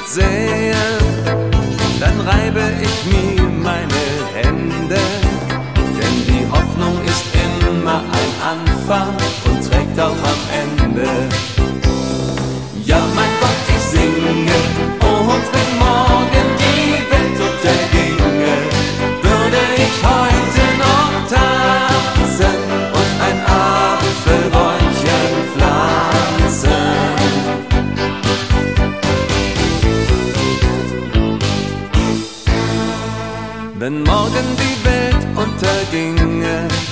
sehe, dann reibe ich mir meine Hände, denn die Hoffnung ist immer ein Anfang und trägt auch am Ende. Ja, mein Gott, ich singe, und wenn morgen die Welt unterginge, würde ich heute noch tanzen und ein Apfelbäumchen pflanzen. Wenn morgen die Welt unterginge,